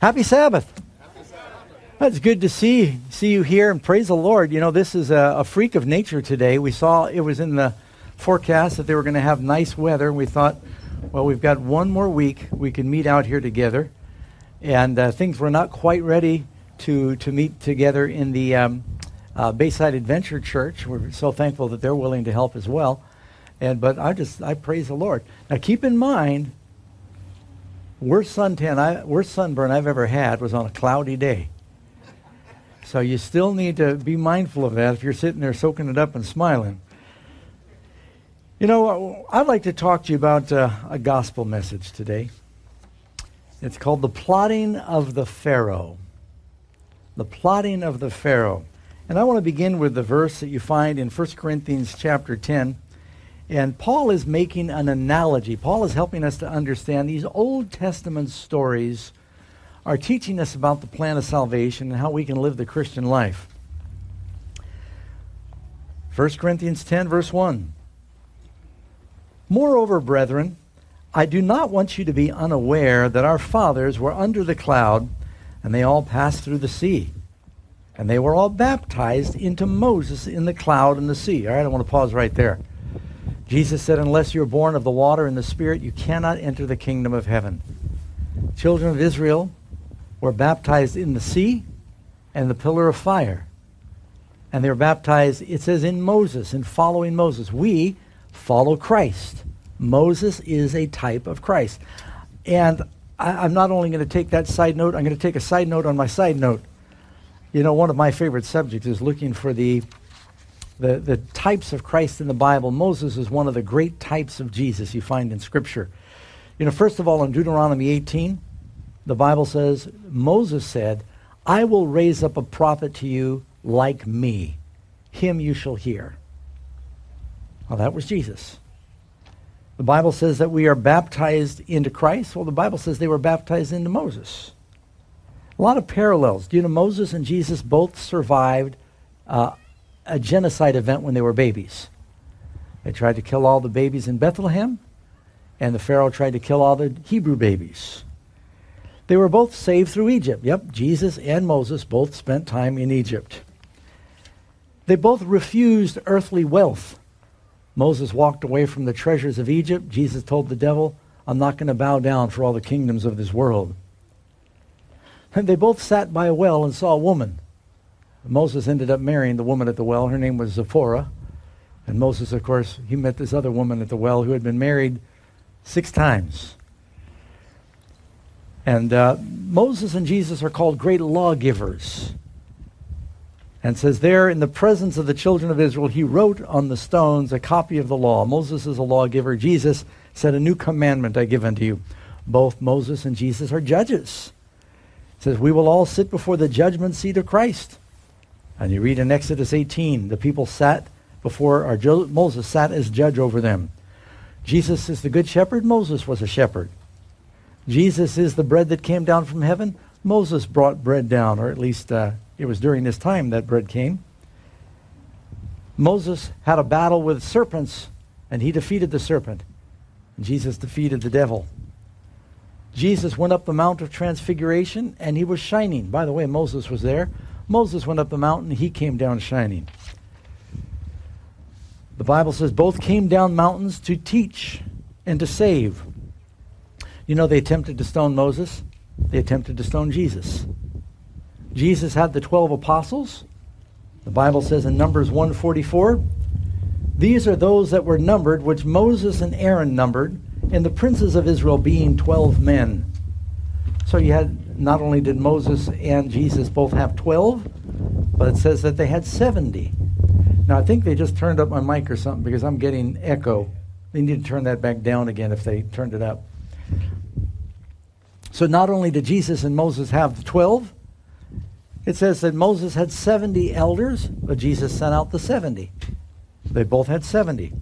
Happy Sabbath. It's good to see you here, and praise the Lord. You know, this is a freak of nature today. We saw it was in the forecast that they were going to have nice weather, and we thought, well, we've got one more week. We can meet out here together, and things were not quite ready to meet together in the Bayside Adventure Church. We're so thankful that they're willing to help as well. But I praise the Lord. Now, keep in mind, worst sunburn I've ever had was on a cloudy day. So you still need to be mindful of that if you're sitting there soaking it up and smiling. You know, I'd like to talk to you about a gospel message today. It's called The Plotting of the Pharaoh. The Plotting of the Pharaoh. And I want to begin with the verse that you find in 1 Corinthians chapter 10. And Paul is making an analogy. Paul is helping us to understand these Old Testament stories are teaching us about the plan of salvation and how we can live the Christian life. 1 Corinthians 10, verse 1. Moreover, brethren, I do not want you to be unaware that our fathers were under the cloud, and they all passed through the sea. And they were all baptized into Moses in the cloud and the sea. All right, I want to pause right there. Jesus said, unless you're born of the water and the Spirit, you cannot enter the kingdom of heaven. Children of Israel were baptized in the sea and the pillar of fire. And they were baptized, it says, in Moses, in following Moses. We follow Christ. Moses is a type of Christ. And I'm not only going to take that side note, I'm going to take a side note on my side note. You know, one of my favorite subjects is looking for the types of Christ in the Bible. Moses is one of the great types of Jesus you find in Scripture. You know, first of all, in Deuteronomy 18, the Bible says, Moses said, I will raise up a prophet to you like me. Him you shall hear. Well, that was Jesus. The Bible says that we are baptized into Christ. Well, the Bible says they were baptized into Moses. A lot of parallels. Do you know Moses and Jesus both survived a genocide event when they were babies? They tried to kill all the babies in Bethlehem, and the Pharaoh tried to kill all the Hebrew babies. They were both saved through Egypt. Yep, Jesus and Moses both spent time in Egypt. They both refused earthly wealth. Moses walked away from the treasures of Egypt. Jesus told the devil, I'm not going to bow down for all the kingdoms of this world. And they both sat by a well and saw a woman. Moses ended up marrying the woman at the well. Her name was Zipporah. And Moses, of course, he met this other woman at the well who had been married 6 times. And Moses and Jesus are called great lawgivers. And says there, in the presence of the children of Israel, he wrote on the stones a copy of the law. Moses is a lawgiver. Jesus said, a new commandment I give unto you. Both Moses and Jesus are judges. It says, we will all sit before the judgment seat of Christ. And you read in Exodus 18, the people sat before, or Moses sat as judge over them. Jesus is the good shepherd. Moses was a shepherd. Jesus is the bread that came down from heaven. Moses brought bread down, or at least it was during this time that bread came. Moses had a battle with serpents, and he defeated the serpent. And Jesus defeated the devil. Jesus went up the Mount of Transfiguration, and he was shining. By the way, Moses was there. Moses went up the mountain, he came down shining. The Bible says both came down mountains to teach and to save. You know, they attempted to stone Moses. They attempted to stone Jesus. Jesus had the 12 apostles. The Bible says in Numbers 1:44, these are those that were numbered, which Moses and Aaron numbered, and the princes of Israel being 12 men. So you had, not only did Moses and Jesus both have 12, but it says that they had 70. Now, I think they just turned up my mic or something because I'm getting echo. They need to turn that back down again if they turned it up. So not only did Jesus and Moses have the 12, it says that Moses had 70 elders, but Jesus sent out the 70. They both had 70.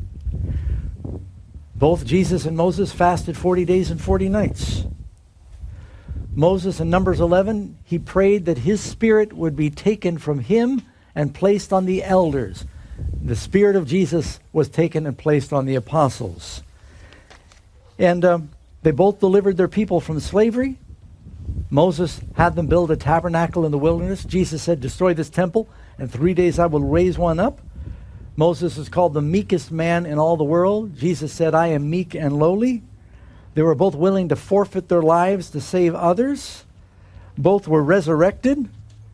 Both Jesus and Moses fasted 40 days and 40 nights. Moses in Numbers 11, he prayed that his spirit would be taken from him and placed on the elders. The spirit of Jesus was taken and placed on the apostles. And they both delivered their people from slavery. Moses had them build a tabernacle in the wilderness. Jesus said, destroy this temple, and 3 days I will raise one up. Moses is called the meekest man in all the world. Jesus said, I am meek and lowly. They were both willing to forfeit their lives to save others. Both were resurrected.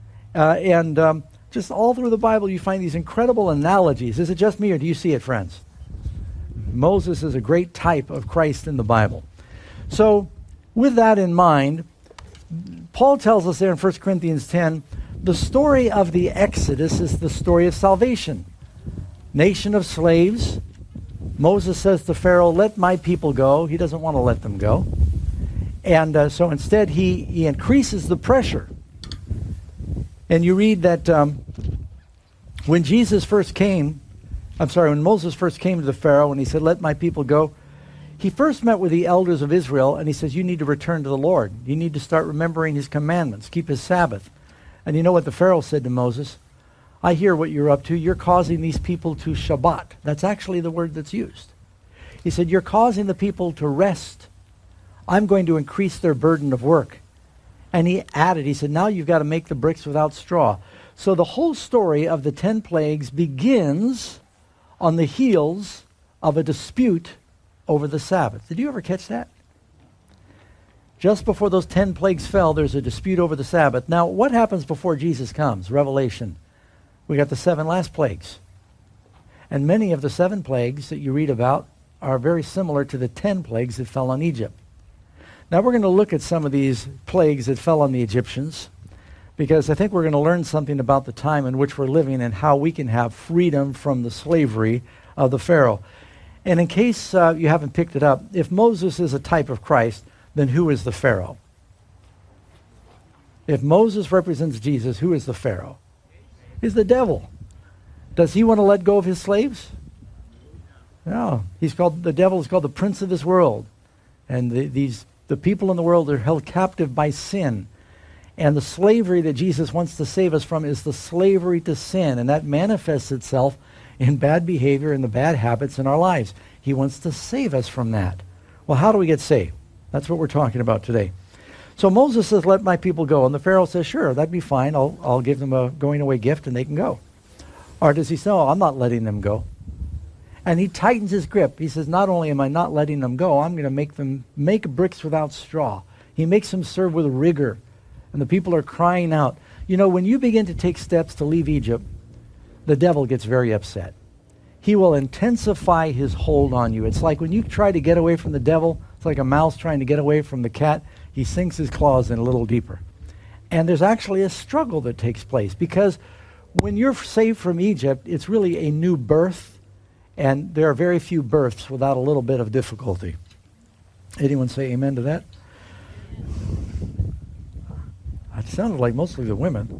Just all through the Bible, you find these incredible analogies. Is it just me, or do you see it, friends? Moses is a great type of Christ in the Bible. So, with that in mind, Paul tells us there in 1 Corinthians 10, the story of the Exodus is the story of salvation. Nation of slaves. Moses says to Pharaoh, let my people go. He doesn't want to let them go. And so instead he increases the pressure. And you read that when Moses first came to the Pharaoh and he said, let my people go, he first met with the elders of Israel and he says, you need to return to the Lord. You need to start remembering his commandments, keep his Sabbath. And you know what the Pharaoh said to Moses? I hear what you're up to. You're causing these people to Shabbat. That's actually the word that's used. He said, you're causing the people to rest. I'm going to increase their burden of work. And he added, he said, now you've got to make the bricks without straw. So the whole story of the 10 plagues begins on the heels of a dispute over the Sabbath. Did you ever catch that? Just before those 10 plagues fell, there's a dispute over the Sabbath. Now, what happens before Jesus comes? Revelation. We got the 7 last plagues. And many of the 7 plagues that you read about are very similar to the 10 plagues that fell on Egypt. Now we're going to look at some of these plagues that fell on the Egyptians, because I think we're going to learn something about the time in which we're living and how we can have freedom from the slavery of the Pharaoh. And in case you haven't picked it up, if Moses is a type of Christ, then who is the Pharaoh? If Moses represents Jesus, who is the Pharaoh? He's the devil. Does he want to let go of his slaves? No. The devil is called the prince of this world. And the people in the world are held captive by sin. And the slavery that Jesus wants to save us from is the slavery to sin. And that manifests itself in bad behavior and the bad habits in our lives. He wants to save us from that. Well, how do we get saved? That's what we're talking about today. So Moses says, let my people go. And the Pharaoh says, sure, that'd be fine. I'll give them a going away gift and they can go. Or does he say, no, I'm not letting them go. And he tightens his grip. He says, not only am I not letting them go, I'm going to make them make bricks without straw. He makes them serve with rigor. And the people are crying out. You know, when you begin to take steps to leave Egypt, the devil gets very upset. He will intensify his hold on you. It's like when you try to get away from the devil, it's like a mouse trying to get away from the cat. He sinks his claws in a little deeper. And there's actually a struggle that takes place, because when you're saved from Egypt, it's really a new birth, and there are very few births without a little bit of difficulty. Anyone say amen to that? It sounded like mostly the women.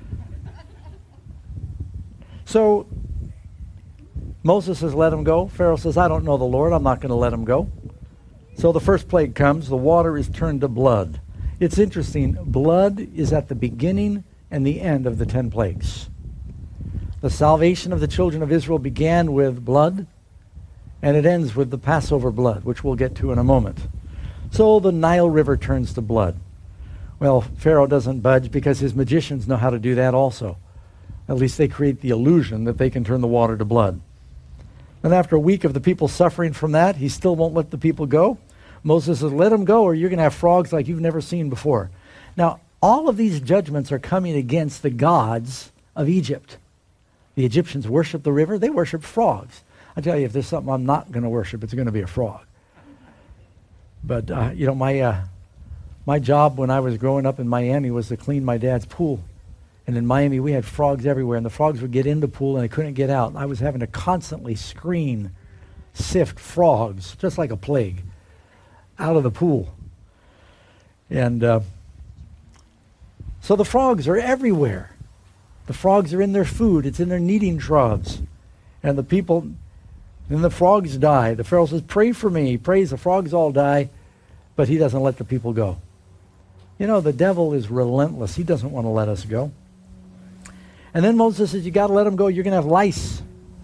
So Moses says, let him go. Pharaoh says, I don't know the Lord. I'm not going to let him go. So the first plague comes. The water is turned to blood. It's interesting. Blood is at the beginning and the end of the 10 plagues. The salvation of the children of Israel began with blood, and it ends with the Passover blood, which we'll get to in a moment. So the Nile River turns to blood. Well, Pharaoh doesn't budge because his magicians know how to do that also. At least they create the illusion that they can turn the water to blood. And after a week of the people suffering from that, he still won't let the people go. Moses says, let them go or you're going to have frogs like you've never seen before. Now, all of these judgments are coming against the gods of Egypt. The Egyptians worship the river. They worship frogs. I tell you, if there's something I'm not going to worship, it's going to be a frog. But, my job when I was growing up in Miami was to clean my dad's pool. And in Miami, we had frogs everywhere, and the frogs would get in the pool, and they couldn't get out. I was having to constantly sift frogs, just like a plague, out of the pool. And so the frogs are everywhere. The frogs are in their food. It's in their kneading troughs. And the frogs die. The Pharaoh says, pray for me. He prays, the frogs all die, but he doesn't let the people go. You know, the devil is relentless. He doesn't want to let us go. And then Moses says, you got to let them go. You're going to have lice.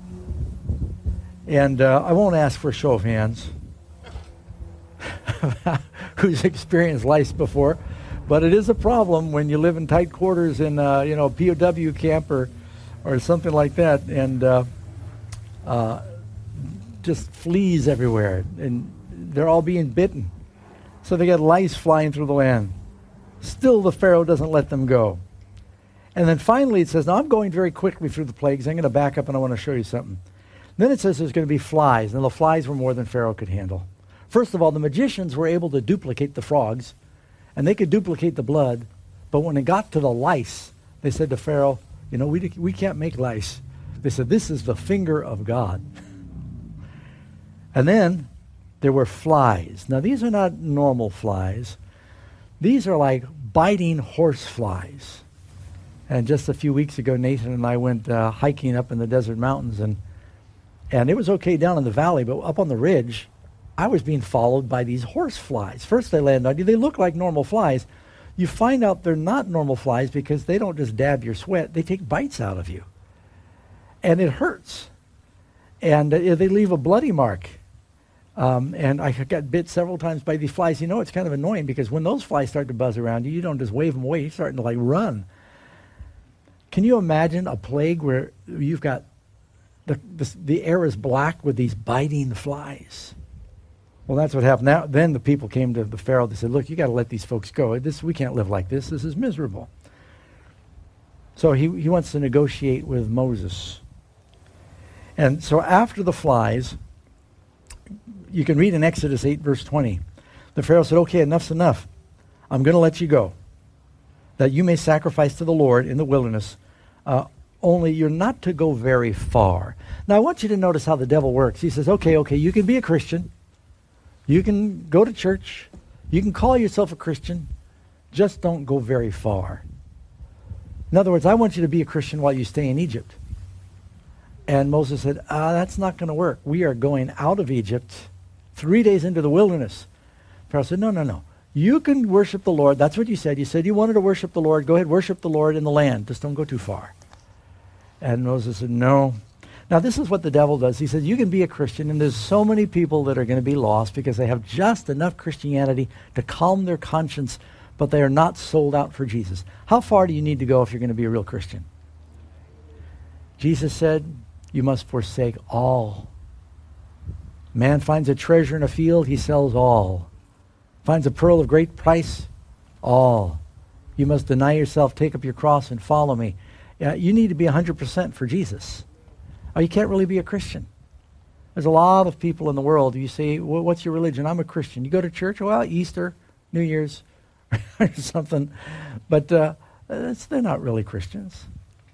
And I won't ask for a show of hands who's experienced lice before. But it is a problem when you live in tight quarters in POW camp or something like that, and just fleas everywhere, and they're all being bitten. So they got lice flying through the land. Still, the Pharaoh doesn't let them go. And then finally it says, now I'm going very quickly through the plagues. I'm going to back up and I want to show you something. Then it says there's going to be flies. And the flies were more than Pharaoh could handle. First of all, the magicians were able to duplicate the frogs, and they could duplicate the blood. But when it got to the lice, they said to Pharaoh, we can't make lice. They said, this is the finger of God. And then there were flies. Now, these are not normal flies. These are like biting horse flies. And just a few weeks ago, Nathan and I went hiking up in the desert mountains, and it was okay down in the valley, but up on the ridge, I was being followed by these horse flies. First they land on you. They look like normal flies. You find out they're not normal flies because they don't just dab your sweat. They take bites out of you. And it hurts. And they leave a bloody mark. And I got bit several times by these flies. It's kind of annoying because when those flies start to buzz around you, you don't just wave them away. You're starting to run. Can you imagine a plague where you've got the air is black with these biting flies? Well, that's what happened. Then the people came to the Pharaoh. They said, look, you got to let these folks go. We can't live like this. This is miserable. So he wants to negotiate with Moses. And so after the flies, you can read in Exodus 8, verse 20. The Pharaoh said, okay, enough's enough. I'm going to let you go, that you may sacrifice to the Lord in the wilderness. Only you're not to go very far. Now, I want you to notice how the devil works. He says, okay, you can be a Christian. You can go to church. You can call yourself a Christian. Just don't go very far. In other words, I want you to be a Christian while you stay in Egypt. And Moses said, that's not going to work. We are going out of Egypt 3 days into the wilderness. Pharaoh said, no. You can worship the Lord. That's what you said. You said you wanted to worship the Lord. Go ahead, worship the Lord in the land. Just don't go too far. And Moses said, no. Now, this is what the devil does. He says, you can be a Christian, and there's so many people that are going to be lost because they have just enough Christianity to calm their conscience, but they are not sold out for Jesus. How far do you need to go if you're going to be a real Christian? Jesus said, you must forsake all. Man finds a treasure in a field, he sells all. Finds a pearl of great price, all. You must deny yourself, take up your cross, and follow me. You need to be 100% for Jesus. Or you can't really be a Christian. There's a lot of people in the world. You say, what's your religion? I'm a Christian. You go to church? Well, Easter, New Year's, or something. But they're not really Christians.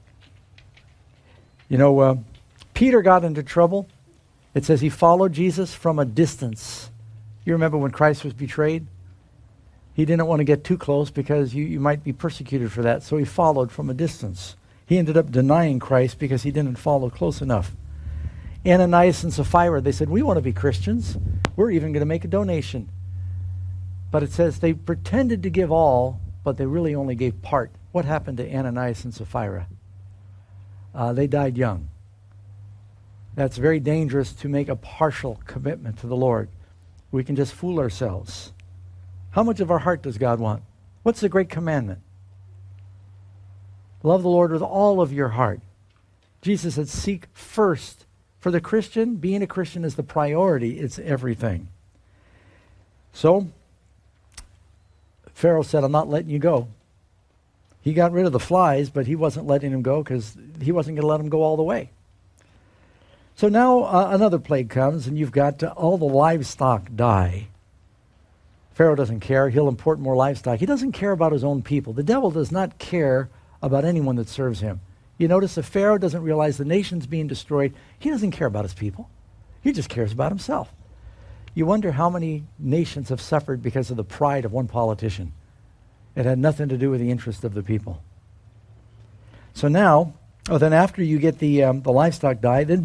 Peter got into trouble. It says he followed Jesus from a distance. You remember when Christ was betrayed? He didn't want to get too close because you might be persecuted for that, so he followed from a distance. He ended up denying Christ because he didn't follow close enough. Ananias and Sapphira, they said, we want to be Christians. We're even going to make a donation. But it says they pretended to give all, but they really only gave part. What happened to Ananias and Sapphira? They died young. That's very dangerous to make a partial commitment to the Lord. We can just fool ourselves. How much of our heart does God want? What's the great commandment? Love the Lord with all of your heart. Jesus said, seek first. For the Christian, being a Christian is the priority. It's everything. So, Pharaoh said, I'm not letting you go. He got rid of the flies, but he wasn't letting him go because he wasn't going to let him go all the way. So now another plague comes, and you've got all the livestock die. Pharaoh doesn't care. He'll import more livestock. He doesn't care about his own people. The devil does not care about anyone that serves him. You notice if Pharaoh doesn't realize the nation's being destroyed, he doesn't care about his people. He just cares about himself. You wonder how many nations have suffered because of the pride of one politician. It had nothing to do with the interest of the people. So now, then after you get the livestock die, then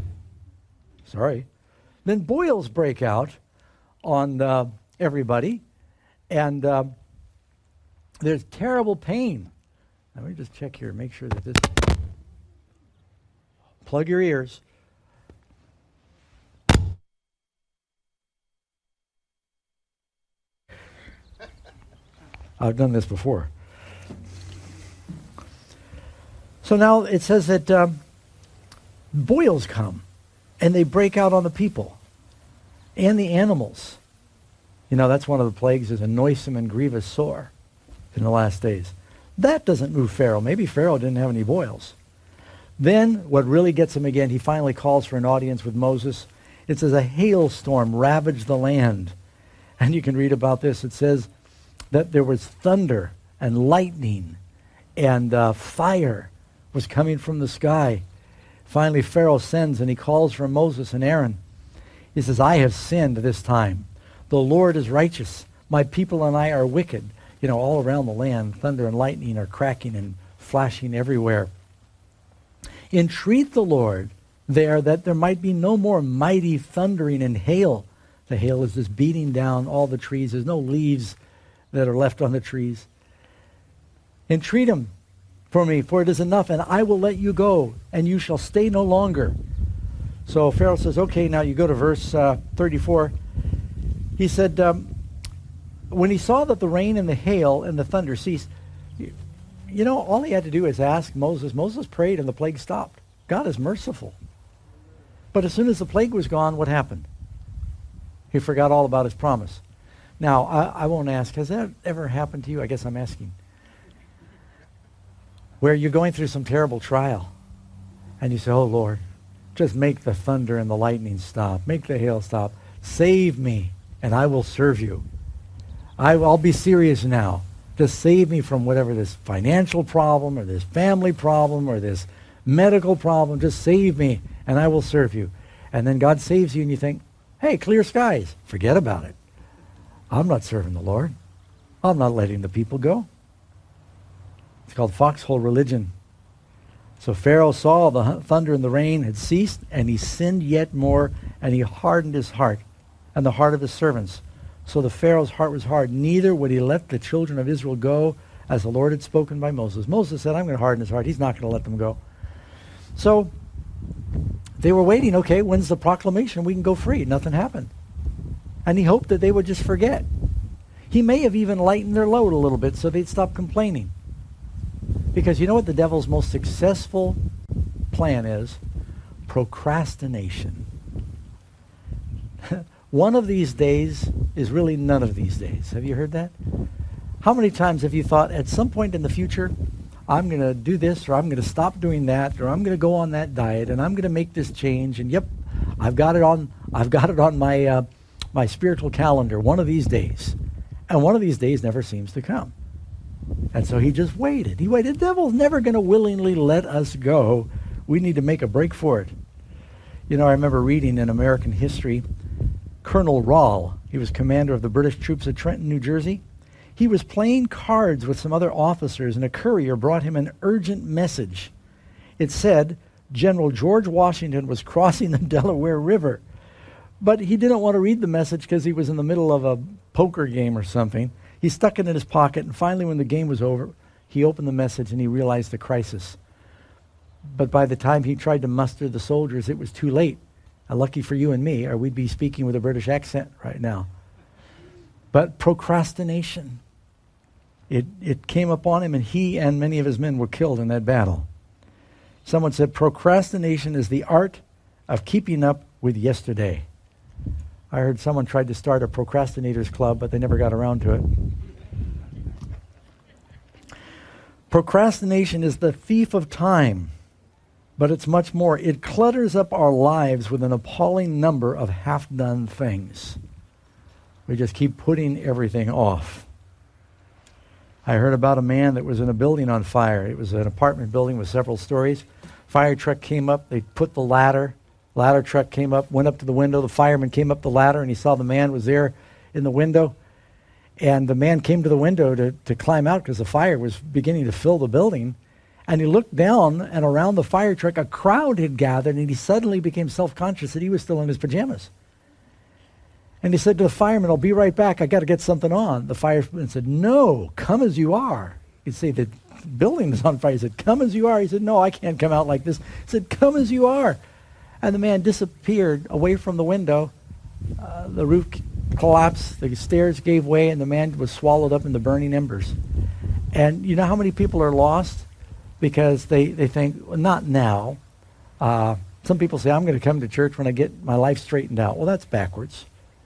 boils break out on everybody, and there's terrible pain. Let me just check here, make sure that this... Plug your ears. I've done this before. So now it says that boils come, and they break out on the people and the animals. You know, that's one of the plagues, is a noisome and grievous sore in the last days. That doesn't move Pharaoh. Maybe Pharaoh didn't have any boils. Then what really gets him again, he finally calls for an audience with Moses. It says a hailstorm ravaged the land. And you can read about this. It says that there was thunder and lightning and fire was coming from the sky. Finally, Pharaoh sends and he calls for Moses and Aaron. He says, I have sinned this time. The Lord is righteous. My people and I are wicked. You know, all around the land, thunder and lightning are cracking and flashing everywhere. Entreat the Lord there that there might be no more mighty thundering and hail. The hail is just beating down all the trees. There's no leaves that are left on the trees. Entreat him for me, for it is enough, and I will let you go, and you shall stay no longer. So Pharaoh says, okay, now you go to verse 34. He said, when he saw that the rain and the hail and the thunder ceased, you know, all he had to do is ask Moses. Moses prayed and the plague stopped. God is merciful. But as soon as the plague was gone, what happened? He forgot all about his promise. Now, I won't ask, has that ever happened to you? I guess I'm asking. Where you're going through some terrible trial, and you say, oh, Lord, just make the thunder and the lightning stop. Make the hail stop. Save me, and I will serve you. I'll be serious now. Just save me from whatever this financial problem or this family problem or this medical problem. Just save me, and I will serve you. And then God saves you, and you think, hey, clear skies. Forget about it. I'm not serving the Lord. I'm not letting the people go. It's called foxhole religion. So Pharaoh saw the thunder and the rain had ceased, and he sinned yet more, and he hardened his heart and the heart of his servants. So the Pharaoh's heart was hard. Neither would he let the children of Israel go, as the Lord had spoken by Moses. Moses said, I'm going to harden his heart. He's not going to let them go. So they were waiting. Okay, when's the proclamation? We can go free. Nothing happened. And he hoped that they would just forget. He may have even lightened their load a little bit so they'd stop complaining. Because you know what the devil's most successful plan is? Procrastination. One of these days is really none of these days. Have you heard that? How many times have you thought at some point in the future, I'm going to do this, or I'm going to stop doing that, or I'm going to go on that diet, and I'm going to make this change, and yep, I've got it on my my spiritual calendar one of these days. And one of these days never seems to come. And so he just waited. He waited. The devil's never going to willingly let us go. We need to make a break for it. You know, I remember reading in American history, Colonel Rahl, he was commander of the British troops at Trenton, New Jersey. He was playing cards with some other officers, and a courier brought him an urgent message. It said General George Washington was crossing the Delaware River. But he didn't want to read the message because he was in the middle of a poker game or something. He stuck it in his pocket, and finally when the game was over, he opened the message and he realized the crisis. But by the time he tried to muster the soldiers, it was too late. Lucky for you and me, or we'd be speaking with a British accent right now. But procrastination, it came upon him, and he and many of his men were killed in that battle. Someone said, procrastination is the art of keeping up with yesterday. I heard someone tried to start a procrastinators club, but they never got around to it. Procrastination is the thief of time, but it's much more. It clutters up our lives with an appalling number of half-done things. We just keep putting everything off. I heard about a man that was in a building on fire. It was an apartment building with several stories. Fire truck came up. They put the ladder. Ladder truck came up, went up to the window. The fireman came up the ladder, and he saw the man was there in the window. And the man came to the window to climb out because the fire was beginning to fill the building. And he looked down, and around the fire truck, a crowd had gathered, and he suddenly became self-conscious that he was still in his pajamas. And he said to the fireman, I'll be right back. I got to get something on. The fireman said, no, come as you are. He'd say, the building is on fire. He said, come as you are. He said, no, I can't come out like this. He said, come as you are. And the man disappeared away from the window. The roof collapsed, the stairs gave way, and the man was swallowed up in the burning embers. And you know how many people are lost? Because they think, well, not now. Some people say, I'm going to come to church when I get my life straightened out. Well, that's backwards.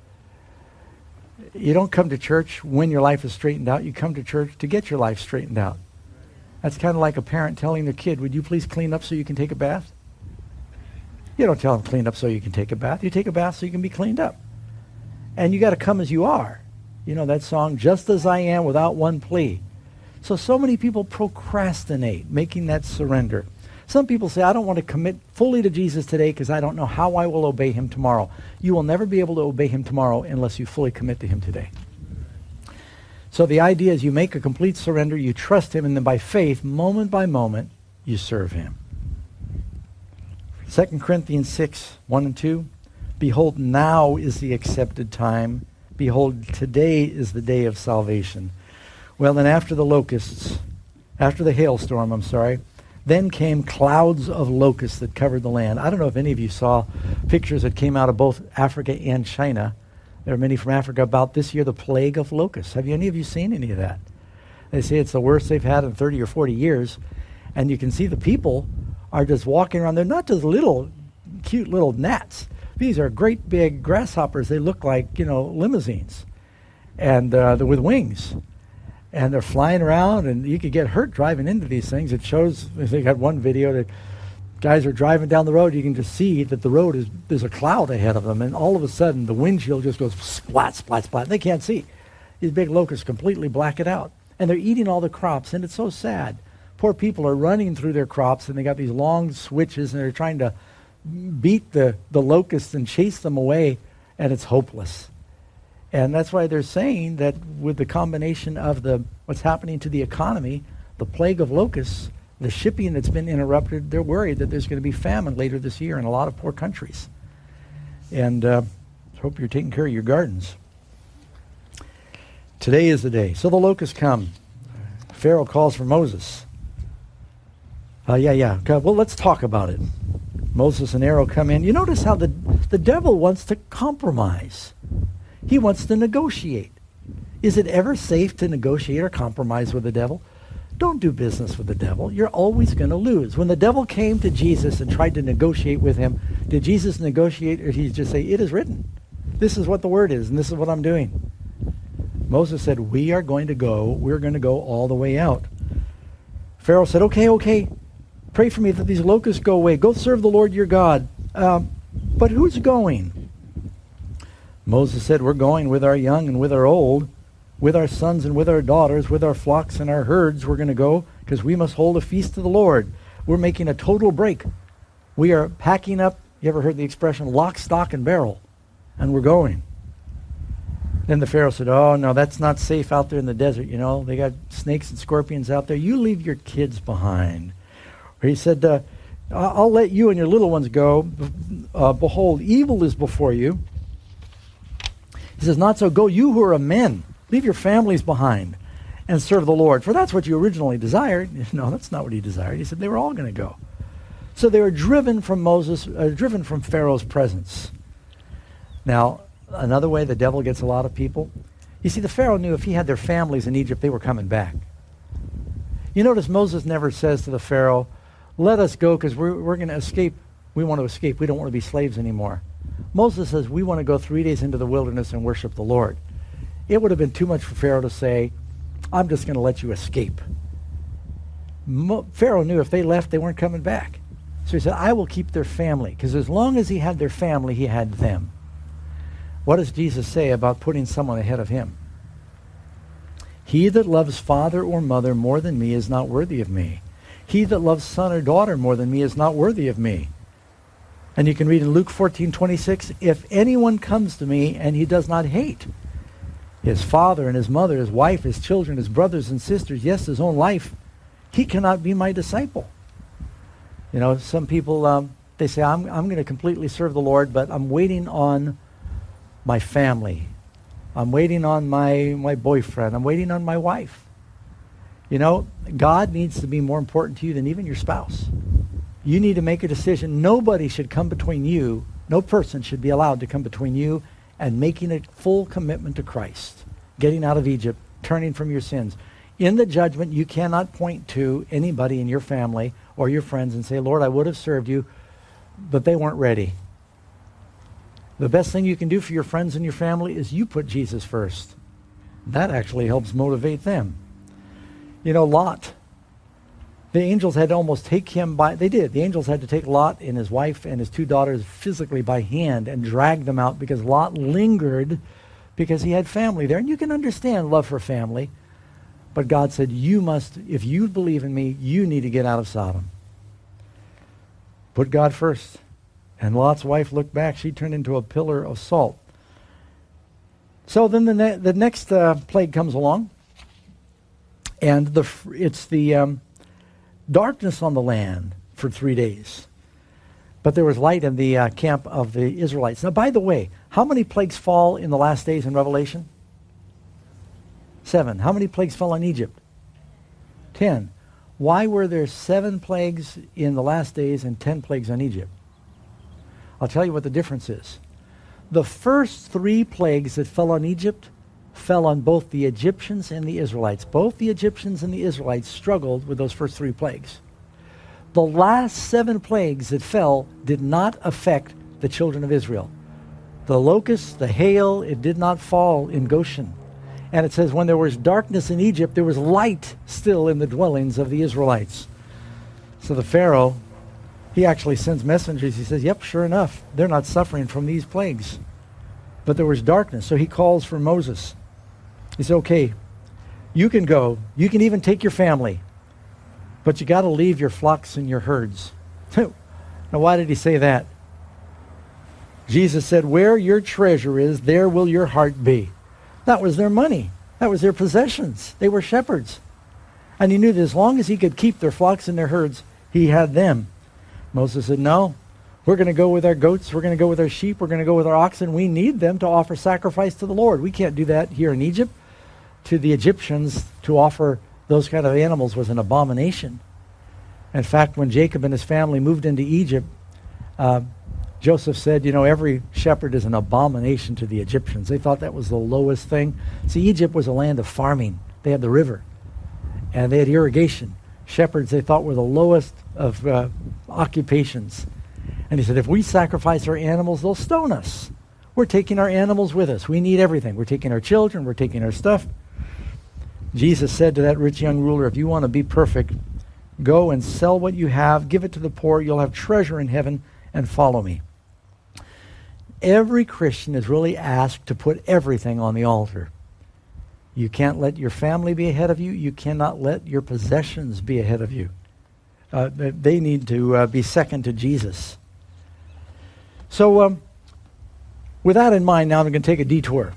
You don't come to church when your life is straightened out. You come to church to get your life straightened out. That's kind of like a parent telling their kid, would you please clean up so you can take a bath? You don't tell them clean up so you can take a bath. You take a bath so you can be cleaned up. And you got to come as you are. You know that song, just as I am without one plea. So many people procrastinate making that surrender. Some people say, I don't want to commit fully to Jesus today because I don't know how I will obey him tomorrow. You will never be able to obey him tomorrow unless you fully commit to him today. So the idea is you make a complete surrender, you trust him, and then by faith, moment by moment, you serve him. 2 Corinthians 6, 1 and 2. Behold, now is the accepted time. Behold, today is the day of salvation. Well, then after the hailstorm, then came clouds of locusts that covered the land. I don't know if any of you saw pictures that came out of both Africa and China. There are many from Africa about this year, the plague of locusts. Have any of you seen any of that? They say it's the worst they've had in 30 or 40 years. And you can see the people are just walking around. They're not just little, cute little gnats. These are great big grasshoppers. They look like, limousines. And they're with wings. And they're flying around, and you could get hurt driving into these things. It shows, they got one video that guys are driving down the road. You can just see that the road there's a cloud ahead of them, and all of a sudden the windshield just goes splat, splat, splat. They can't see. These big locusts completely black it out. And they're eating all the crops, and it's so sad. Poor people are running through their crops, and they got these long switches, and they're trying to beat the locusts and chase them away, and it's hopeless. And that's why they're saying that with the combination of what's happening to the economy, the plague of locusts, the shipping that's been interrupted, they're worried that there's going to be famine later this year in a lot of poor countries. And hope you're taking care of your gardens. Today is the day. So the locusts come. Pharaoh calls for Moses. Okay, well, let's talk about it. Moses and Aaron come in. You notice how the devil wants to compromise. He wants to negotiate. Is it ever safe to negotiate or compromise with the devil? Don't do business with the devil. You're always going to lose. When the devil came to Jesus and tried to negotiate with him, did Jesus negotiate, or did he just say, it is written? This is what the word is, and this is what I'm doing. Moses said, we're going to go all the way out. Pharaoh said, okay, pray for me that these locusts go away. Go serve the Lord your God. But who's going? Moses said, we're going with our young and with our old, with our sons and with our daughters, with our flocks and our herds. We're going to go because we must hold a feast to the Lord. We're making a total break. We are packing up, you ever heard the expression, lock, stock, and barrel, and we're going. Then the Pharaoh said, oh, no, that's not safe out there in the desert. They got snakes and scorpions out there. You leave your kids behind. Or he said, I'll let you and your little ones go. Behold, evil is before you. He says, not so. Go you who are men. Leave your families behind and serve the Lord. For that's what you originally desired. No, that's not what he desired. He said they were all going to go. So they were driven from Pharaoh's presence. Now, another way the devil gets a lot of people. You see, the Pharaoh knew if he had their families in Egypt, they were coming back. You notice Moses never says to the Pharaoh, let us go because we're going to escape. We want to escape. We don't want to be slaves anymore. Moses says, we want to go 3 days into the wilderness and worship the Lord. It would have been too much for Pharaoh to say, I'm just going to let you escape. Pharaoh knew if they left, they weren't coming back. So he said, I will keep their family. Because as long as he had their family, he had them. What does Jesus say about putting someone ahead of him? He that loves father or mother more than me is not worthy of me. He that loves son or daughter more than me is not worthy of me. And you can read in Luke 14:26, if anyone comes to me and he does not hate his father and his mother, his wife, his children, his brothers and sisters, yes, his own life, he cannot be my disciple. Some people, they say, I'm going to completely serve the Lord, but I'm waiting on my family. I'm waiting on my boyfriend. I'm waiting on my wife. God needs to be more important to you than even your spouse. You need to make a decision. Nobody should come between you. No person should be allowed to come between you and making a full commitment to Christ, getting out of Egypt, turning from your sins. In the judgment, you cannot point to anybody in your family or your friends and say, Lord, I would have served you, but they weren't ready. The best thing you can do for your friends and your family is you put Jesus first. That actually helps motivate them. You know, Lot, the angels had to almost take him by, they did. The angels had to take Lot and his wife and his 2 daughters physically by hand and drag them out because Lot lingered because he had family there. And you can understand love for family. But God said, you must, if you believe in me, you need to get out of Sodom. Put God first. And Lot's wife looked back. She turned into a pillar of salt. So then the next plague comes along. And it's the darkness on the land for 3 days. But there was light in the camp of the Israelites. Now, by the way, how many plagues fall in the last days in Revelation? 7. How many plagues fell on Egypt? 10. Why were there 7 plagues in the last days and 10 plagues on Egypt? I'll tell you what the difference is. The first 3 plagues that fell on Egypt fell on both the Egyptians and the Israelites. Both the Egyptians and the Israelites struggled with those first 3 plagues. The last 7 plagues that fell did not affect the children of Israel. The locusts, the hail, it did not fall in Goshen. And it says when there was darkness in Egypt, there was light still in the dwellings of the Israelites. So the Pharaoh, he actually sends messengers. He says, yep, sure enough, they're not suffering from these plagues. But there was darkness. So he calls for Moses. He said, okay, you can go. You can even take your family. But you got to leave your flocks and your herds. Now, why did he say that? Jesus said, where your treasure is, there will your heart be. That was their money. That was their possessions. They were shepherds. And he knew that as long as he could keep their flocks and their herds, he had them. Moses said, no, we're going to go with our goats. We're going to go with our sheep. We're going to go with our oxen. We need them to offer sacrifice to the Lord. We can't do that here in Egypt. To the Egyptians, to offer those kind of animals was an abomination. In fact, when Jacob and his family moved into Egypt, Joseph said, you know, every shepherd is an abomination to the Egyptians. They thought that was the lowest thing. See, Egypt was a land of farming. They had the river, and they had irrigation. Shepherds, they thought, were the lowest of occupations. And he said, if we sacrifice our animals, they'll stone us. We're taking our animals with us. We need everything. We're taking our children. We're taking our stuff. Jesus said to that rich young ruler, if you want to be perfect, go and sell what you have, give it to the poor. You'll have treasure in heaven, and follow me. Every Christian is really asked to put everything on the altar. You can't let your family be ahead of you. You cannot let your possessions be ahead of you. They need to be second to Jesus. So with that in mind, now I'm going to take a detour.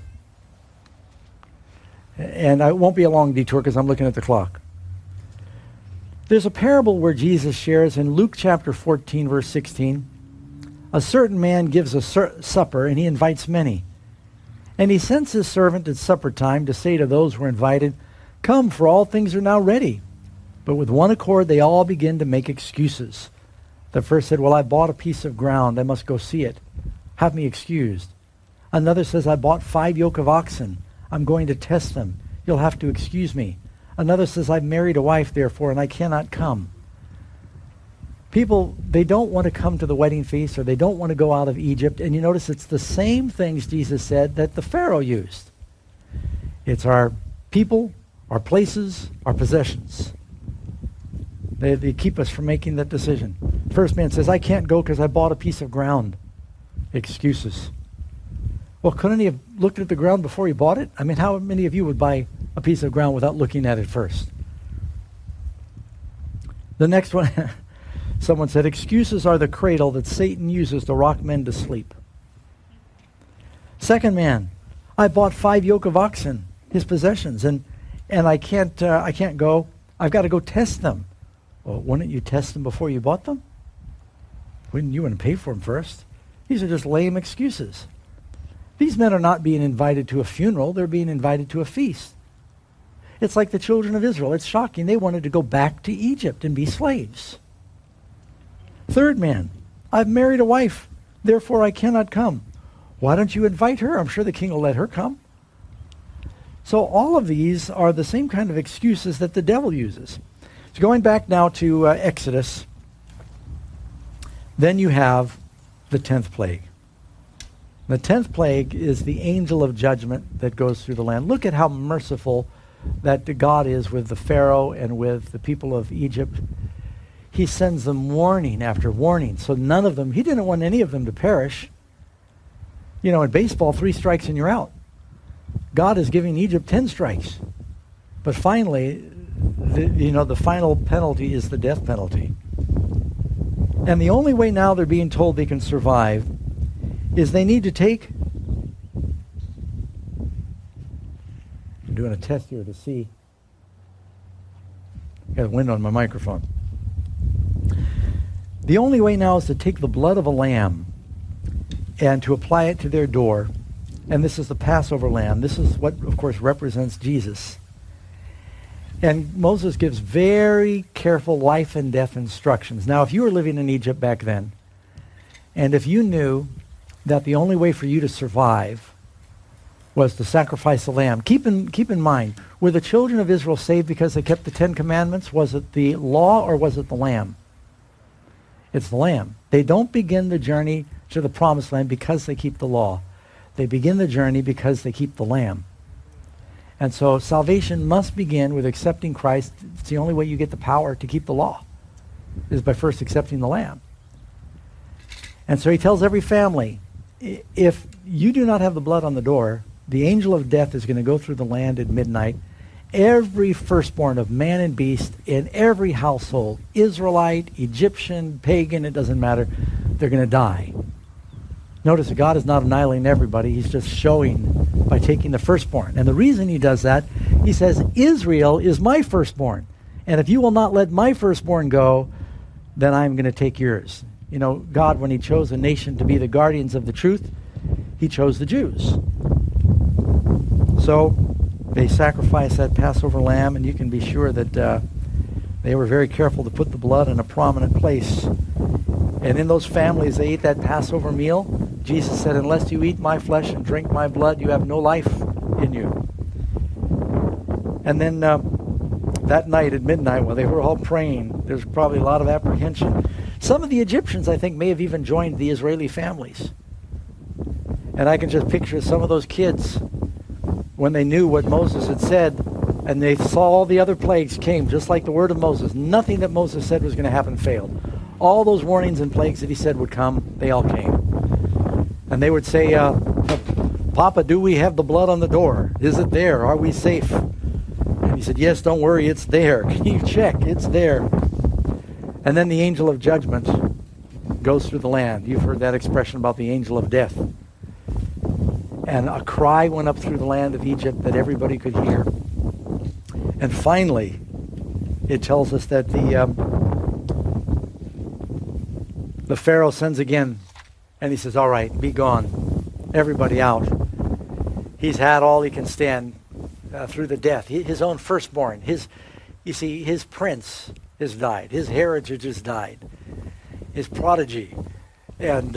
And it won't be a long detour because I'm looking at the clock. There's a parable where Jesus shares in Luke chapter 14, verse 16. A certain man gives a supper, and he invites many. And he sends his servant at supper time to say to those who are invited, come, for all things are now ready. But with one accord they all begin to make excuses. The first said, well, I bought a piece of ground. I must go see it. Have me excused. Another says, I bought 5 yoke of oxen. I'm going to test them. You'll have to excuse me. Another says, I've married a wife, therefore, and I cannot come. People, they don't want to come to the wedding feast, or they don't want to go out of Egypt. And you notice it's the same things Jesus said that the Pharaoh used. It's our people, our places, our possessions. They keep us from making that decision. First man says, I can't go because I bought a piece of ground. Excuses. Well, couldn't he have looked at the ground before he bought it? I mean, how many of you would buy a piece of ground without looking at it first? The next one, someone said, excuses are the cradle that Satan uses to rock men to sleep. Second man, I bought 5 yoke of oxen, his possessions, and I can't go. I've got to go test them. Well, wouldn't you test them before you bought them? You wouldn't pay for them first. These are just lame excuses. These men are not being invited to a funeral. They're being invited to a feast. It's like the children of Israel. It's shocking. They wanted to go back to Egypt and be slaves. Third man, I've married a wife, therefore I cannot come. Why don't you invite her? I'm sure the king will let her come. So all of these are the same kind of excuses that the devil uses. So going back now to Exodus, then you have the 10th plague. The 10th plague is the angel of judgment that goes through the land. Look at how merciful that God is with the Pharaoh and with the people of Egypt. He sends them warning after warning. So none of them, he didn't want any of them to perish. You know, in baseball, 3 strikes and you're out. God is giving Egypt 10 strikes. But finally, the final penalty is the death penalty. And the only way now they're being told they can survive is they need to take... I'm doing a test here to see. Got a wind on my microphone. The only way now is to take the blood of a lamb and to apply it to their door. And this is the Passover lamb. This is what, of course, represents Jesus. And Moses gives very careful life and death instructions. Now, if you were living in Egypt back then, and if you knew that the only way for you to survive was to sacrifice a lamb, keep in mind, were the children of Israel saved because they kept the 10 Commandments? Was it the law or was it the lamb? It's the lamb. They don't begin the journey to the promised land because they keep the law. They begin the journey because they keep the lamb. And so salvation must begin with accepting Christ. It's the only way you get the power to keep the law, is by first accepting the lamb. And so he tells every family, if you do not have the blood on the door, the angel of death is going to go through the land at midnight. Every firstborn of man and beast in every household, Israelite, Egyptian, pagan, it doesn't matter, they're going to die. Notice that God is not annihilating everybody. He's just showing by taking the firstborn. And the reason he does that, he says, Israel is my firstborn. And if you will not let my firstborn go, then I'm going to take yours. You know, God, when he chose a nation to be the guardians of the truth, he chose the Jews. So they sacrificed that Passover lamb, and you can be sure that they were very careful to put the blood in a prominent place. And in those families, they ate that Passover meal. Jesus said, unless you eat my flesh and drink my blood, you have no life in you. And then that night at midnight, while they were all praying, there's probably a lot of apprehension. Some of the Egyptians, I think, may have even joined the Israeli families. And I can just picture some of those kids when they knew what Moses had said, and they saw all the other plagues came, just like the word of Moses. Nothing that Moses said was going to happen failed. All those warnings and plagues that he said would come, they all came. And they would say, Papa, do we have the blood on the door? Is it there? Are we safe? And he said, yes, don't worry, it's there. Can you check? It's there. And then the angel of judgment goes through the land. You've heard that expression about the angel of death. And a cry went up through the land of Egypt that everybody could hear. And finally, it tells us that the Pharaoh sends again, and he says, all right, be gone. Everybody out. He's had all he can stand through the death. His own firstborn, you see, his prince has died. His heritage has died. His prodigy. And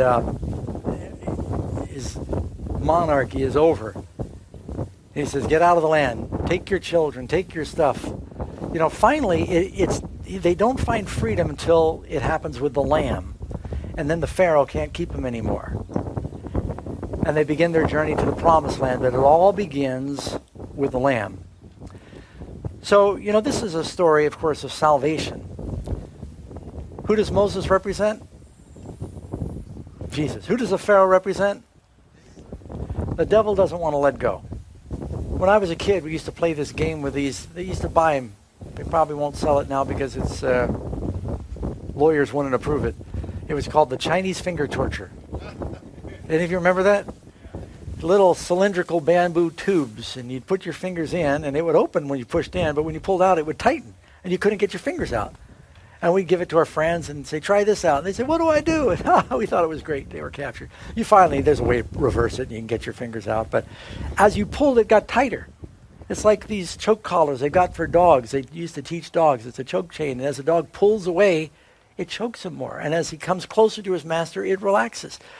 his monarchy is over. And he says, get out of the land. Take your children. Take your stuff. You know, finally, they don't find freedom until it happens with the lamb. And then the Pharaoh can't keep them anymore. And they begin their journey to the promised land. But it all begins with the lamb. So, you know, this is a story, of course, of salvation. Who does Moses represent? Jesus. Who does the Pharaoh represent? The devil doesn't want to let go. When I was a kid, we used to play this game with these. They used to buy them. They probably won't sell it now because it's lawyers wouldn't approve it. It was called the Chinese finger torture. Any of you remember that? Little cylindrical bamboo tubes, and you'd put your fingers in, and it would open when you pushed in, but when you pulled out, it would tighten, and you couldn't get your fingers out. And we'd give it to our friends and say, try this out. And they'd say, what do I do? And we thought it was great. They were captured. There's a way to reverse it, and you can get your fingers out. But as you pulled, it got tighter. It's like these choke collars they got for dogs. They used to teach dogs. It's a choke chain, and as the dog pulls away, it chokes him more. And as he comes closer to his master, it relaxes.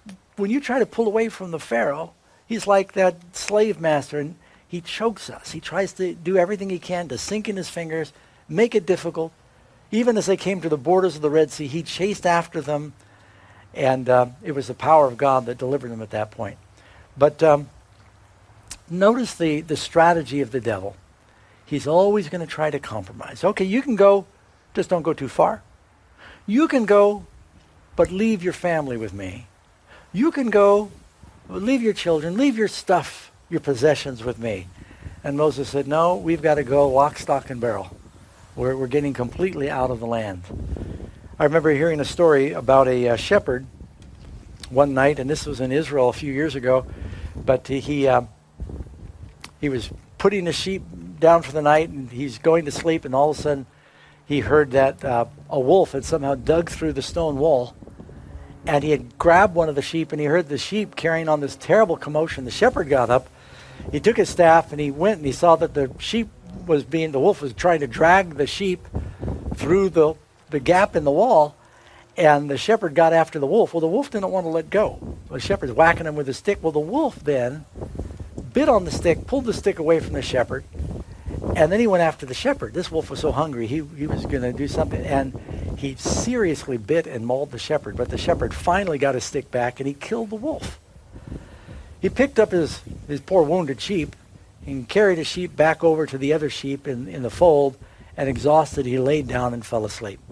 when you try to pull away from the Pharaoh, he's like that slave master, and he chokes us. He tries to do everything he can to sink in his fingers, make it difficult. Even as they came to the borders of the Red Sea, he chased after them, and it was the power of God that delivered them at that point. But notice the strategy of the devil. He's always going to try to compromise. Okay, you can go, just don't go too far. You can go, but leave your family with me. You can go, leave your children, leave your stuff, your possessions with me. And Moses said, no, we've got to go lock, stock, and barrel. We're getting completely out of the land. I remember hearing a story about a shepherd one night, and this was in Israel a few years ago, but he was putting the sheep down for the night, and he's going to sleep, and all of a sudden he heard that a wolf had somehow dug through the stone wall, and he had grabbed one of the sheep, and he heard the sheep carrying on this terrible commotion. The shepherd got up, he took his staff, and he went, and he saw that the wolf was trying to drag the sheep through the gap in the wall, and the shepherd got after the wolf. Well, the wolf didn't want to let go. The shepherd's whacking him with a stick. Well, the wolf then bit on the stick, pulled the stick away from the shepherd, and then he went after the shepherd. This wolf was so hungry, he was going to do something, and he seriously bit and mauled the shepherd, but the shepherd finally got his stick back, and he killed the wolf. He picked up his poor wounded sheep and carried his sheep back over to the other sheep in the fold, and exhausted, he laid down and fell asleep.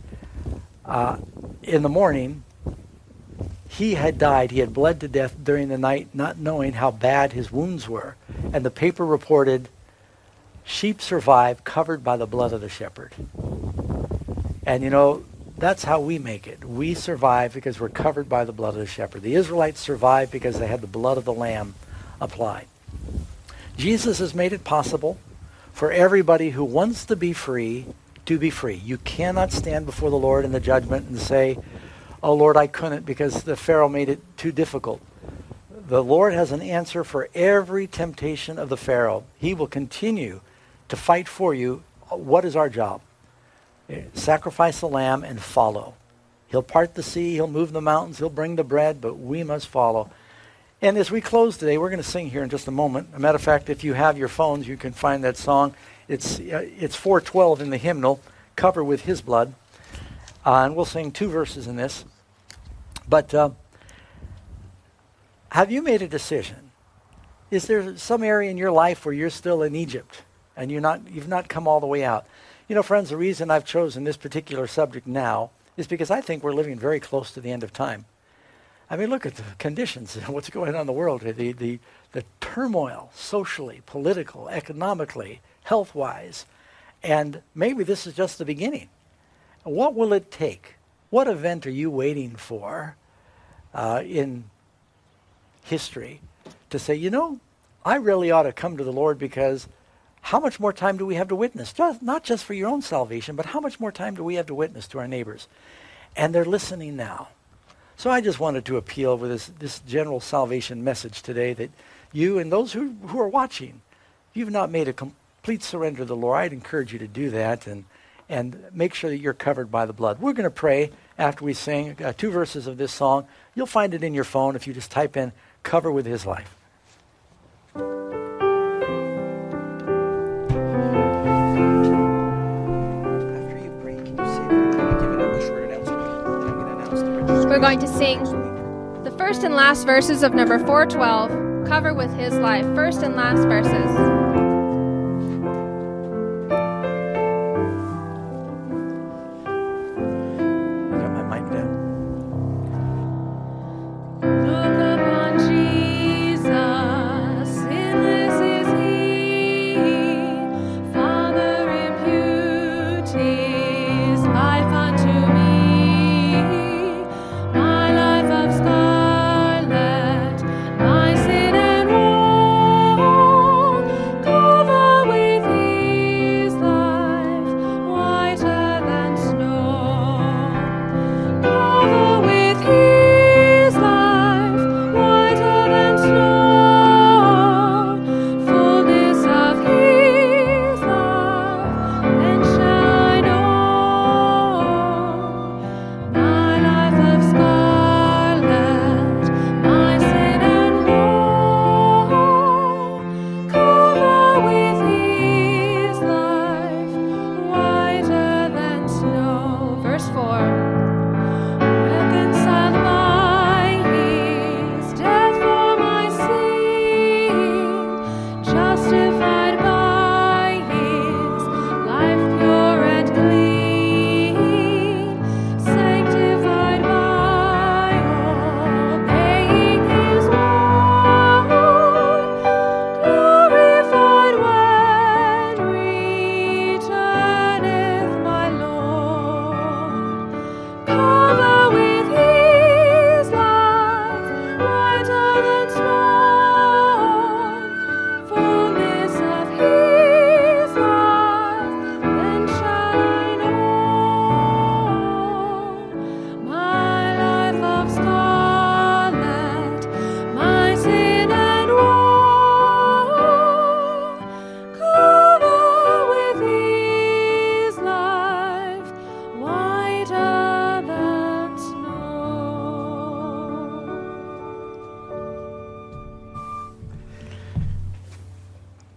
In the morning, he had died. He had bled to death during the night, not knowing how bad his wounds were. And the paper reported, sheep survived covered by the blood of the shepherd. And you know, that's how we make it. We survive because we're covered by the blood of the shepherd. The Israelites survived because they had the blood of the Lamb applied. Jesus has made it possible for everybody who wants to be free to be free. You cannot stand before the Lord in the judgment and say, oh Lord, I couldn't because the Pharaoh made it too difficult. The Lord has an answer for every temptation of the Pharaoh. He will continue to fight for you. What is our job? Sacrifice the lamb and follow. He'll part the sea, he'll move the mountains, he'll bring the bread, but we must follow. And as we close today, we're going to sing here in just a moment. As a matter of fact, if you have your phones, you can find that song. It's 412 in the hymnal, Cover with His Blood. And we'll sing 2 verses in this. But have you made a decision? Is there some area in your life where you're still in Egypt and you've not come all the way out? You know, friends, the reason I've chosen this particular subject now is because I think we're living very close to the end of time. I mean, look at the conditions and what's going on in the world, the turmoil, socially, political, economically, health-wise. And maybe this is just the beginning. What will it take? What event are you waiting for in history to say, you know, I really ought to come to the Lord, because how much more time do we have to witness? Not just for your own salvation, but how much more time do we have to witness to our neighbors? And they're listening now. So I just wanted to appeal with this general salvation message today, that you and those who are watching, if you've not made a complete surrender to the Lord, I'd encourage you to do that and make sure that you're covered by the blood. We're going to pray after we sing 2 verses of this song. You'll find it in your phone if you just type in Cover with His Life. We're going to sing the first and last verses of number 412, Cover with His Life. First and last verses.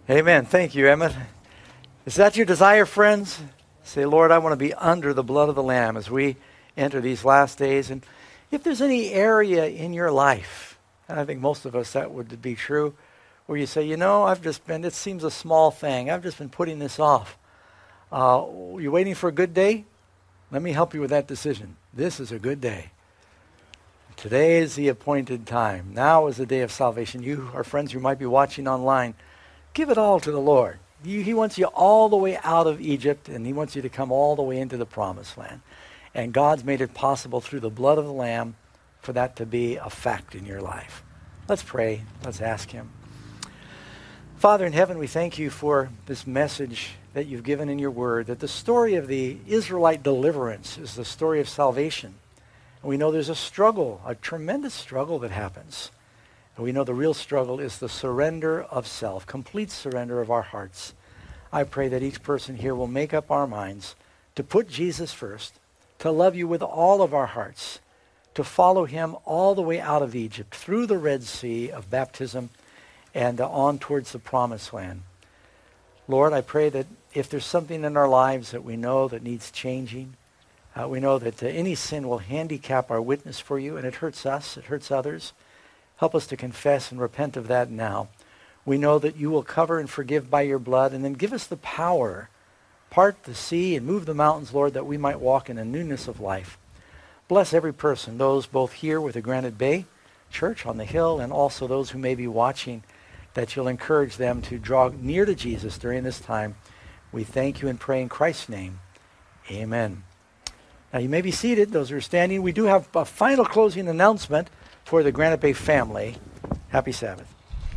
Amen. Thank you, Emmett. Is that your desire, friends? Say, Lord, I want to be under the blood of the Lamb as we enter these last days. And if there's any area in your life, and I think most of us that would be true, where you say, it seems a small thing. I've just been putting this off. You're waiting for a good day? Let me help you with that decision. This is a good day. Today is the appointed time. Now is the day of salvation. You, our friends who might be watching online, give it all to the Lord. He wants you all the way out of Egypt, and he wants you to come all the way into the promised land. And God's made it possible through the blood of the Lamb for that to be a fact in your life. Let's pray. Let's ask him. Father in heaven, we thank you for this message that you've given in your word, that the story of the Israelite deliverance is the story of salvation. And we know there's a struggle, a tremendous struggle that happens. And we know the real struggle is the surrender of self, complete surrender of our hearts. I pray that each person here will make up our minds to put Jesus first, to love you with all of our hearts, to follow him all the way out of Egypt, through the Red Sea of baptism, and on towards the promised land. Lord, I pray that if there's something in our lives that we know that needs changing, we know that any sin will handicap our witness for you, and it hurts us, it hurts others. Help us to confess and repent of that now. We know that you will cover and forgive by your blood, and then give us the power, part the sea and move the mountains, Lord, that we might walk in a newness of life. Bless every person, those both here with the Granite Bay Church on the hill, and also those who may be watching, that you'll encourage them to draw near to Jesus during this time. We thank you and pray in Christ's name. Amen. Now you may be seated, those who are standing. We do have a final closing announcement for the Granite Bay family. Happy Sabbath.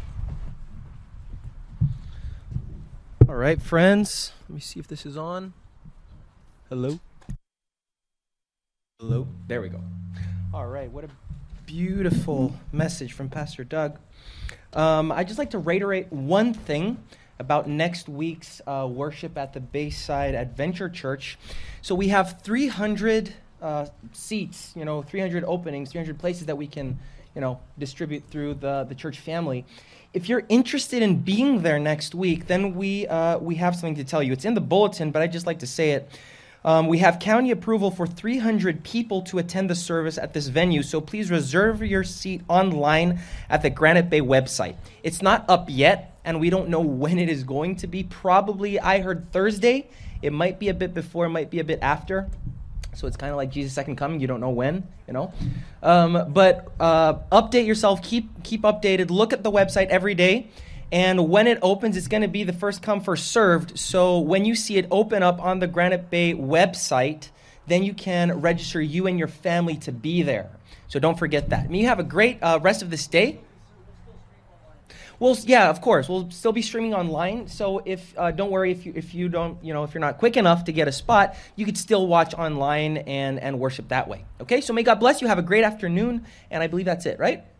All right, friends. Let me see if this is on. Hello? Hello? There we go. All right, what a beautiful message from Pastor Doug. I'd just like to reiterate one thing about next week's worship at the Bayside Adventure Church. So we have 300 seats, 300 openings, 300 places that we can, distribute through the church family. If you're interested in being there next week, then we have something to tell you. It's in the bulletin, but I'd just like to say it. We have county approval for 300 people to attend the service at this venue, so please reserve your seat online at the Granite Bay website. It's not up yet, and we don't know when it is going to be. Probably, I heard Thursday. It might be a bit before, it might be a bit after. So it's kind of like Jesus' second coming. You don't know when, But update yourself. Keep updated. Look at the website every day. And when it opens, it's going to be the first come, first served. So when you see it open up on the Granite Bay website, then you can register you and your family to be there. So don't forget that. You have a great rest of this day. Well, yeah, of course. We'll still be streaming online. So if don't worry if you don't, if you're not quick enough to get a spot, you could still watch online and worship that way. Okay? So may God bless you. Have a great afternoon. And I believe that's it, right?